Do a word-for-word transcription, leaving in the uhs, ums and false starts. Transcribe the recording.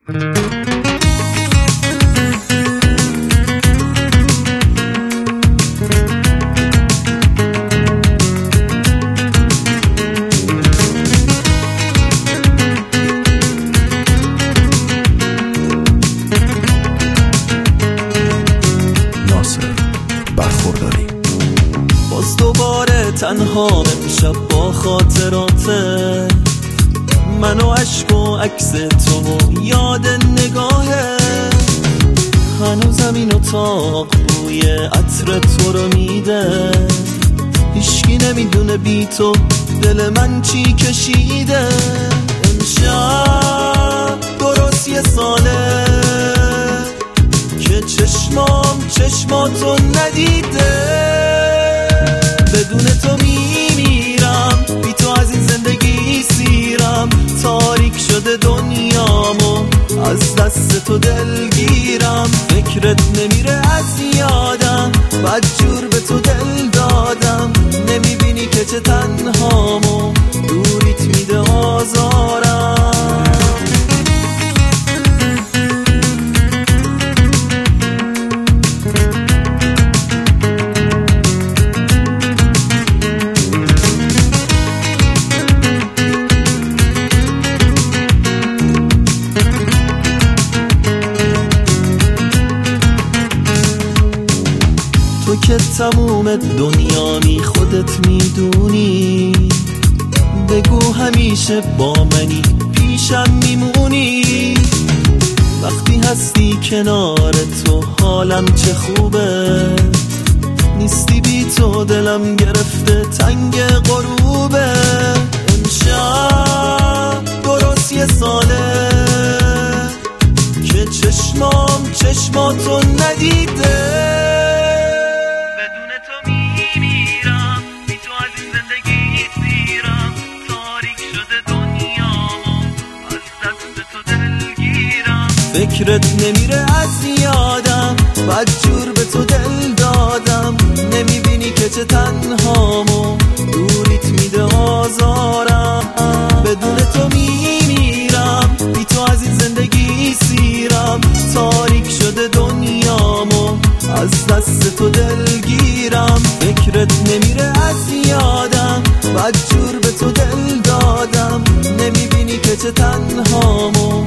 باز دوباره تنها امشب با خاطراته، من و عشق و عکس تو و یاد نگاهه. هنوز زمین و تاق بوی عطر تو رو میده، هیچکی نمیدونه بی تو دل من چی کشیده. امشب درست یه ساله که چشمام چشماتو ندیده. بدون تو میمیرم، بی تو از این زندگی سیرم. تاریک شده دنیامو، از دست تو دلگیرم. فکرت نمیره از یادم، بدجور به تو دل دادم. نمیبینی که چه تنهامو، دوریت میده آزارم. تو که تموم دنیامی خودت میدونی، بگو همیشه با منی پیشم میمونی. وقتی هستی کنار تو حالم چه خوبه، نیستی بی تو دلم گرفته تنگ غروبه. امشب درست یه ساله که چشمام چشماتو ندیده. فکرت نمیره از یادم، بدجور به تو دل دادم. نمیبینی که چه تنهامو، دوریت میده آزارم. بدون تو میمیرم، بی تو از این زندگی سیرم. تاریک شده دنیامو، از دست تو دلگیرم. فکرت نمیره از یادم، بدجور به تو دل دادم. نمیبینی که چه تنهامو،